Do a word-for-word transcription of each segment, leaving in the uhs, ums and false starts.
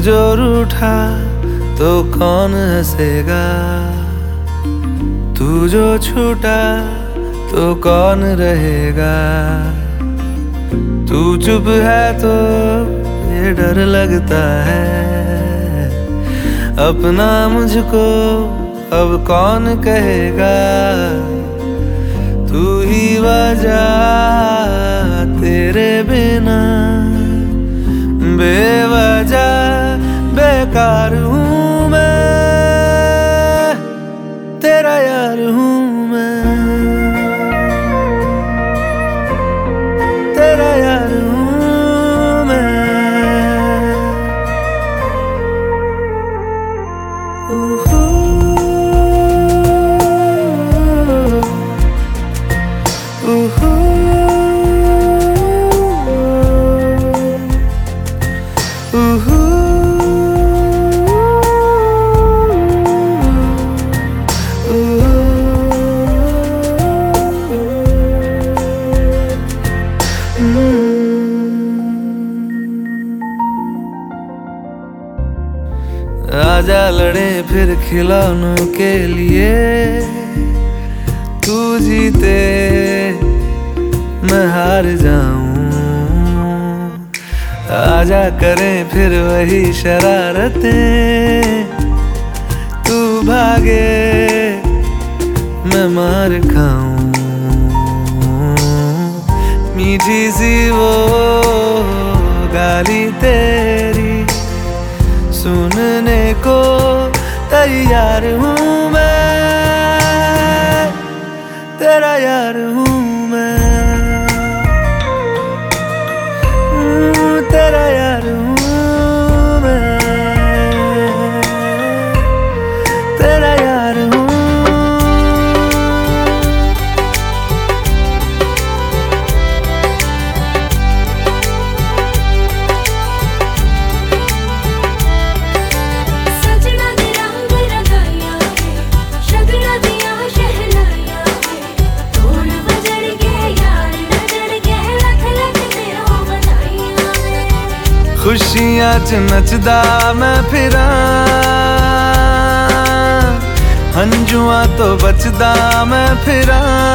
जो रूठा तो कौन हंसेगा, तू जो छूटा तो कौन रहेगा। तू चुप है तो ये डर लगता है, अपना मुझको अब कौन कहेगा। तू ही वजह, तेरे बिना बेवजह बेकार हूँ मैं, तेरा यार हूँ मैं, तेरा यार हूँ मैं। उहू, उहू, उहू, आजा लड़े फिर खिलौनों के लिए, तू जीते मैं हार जाऊं। आजा करें फिर वही शरारतें, तू भागे मैं मार खाऊं। मीठी सी वो गाली तेरी सुनने को तैयार हूँ मैं, तेरा यार हूँ मैं, तेरा यार हूँ मैं, तेरा यार हूँ। खुशियां च नचदा मैं फिरा, हंजुआं तो बचदा मैं फिरा।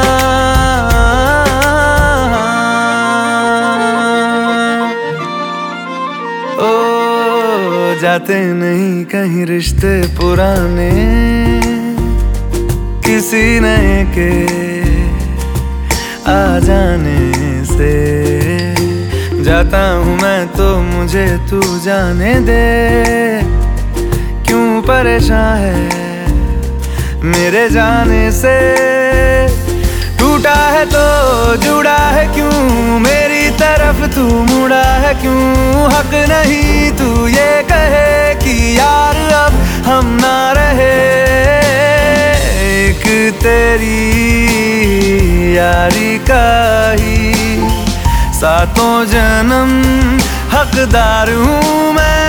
ओ जाते नहीं कहीं रिश्ते पुराने, किसी नए के आ जाने से। जाता हूँ मैं तो मुझे तू जाने दे, क्यों परेशान है मेरे जाने से। टूटा है तो जुड़ा है क्यों, मेरी तरफ तू मुड़ा है क्यों। हक नहीं तू ये कहे कि यार अब हम ना रहे, एक तेरी यारी का ही सातों जन्म हकदार हूँ मैं।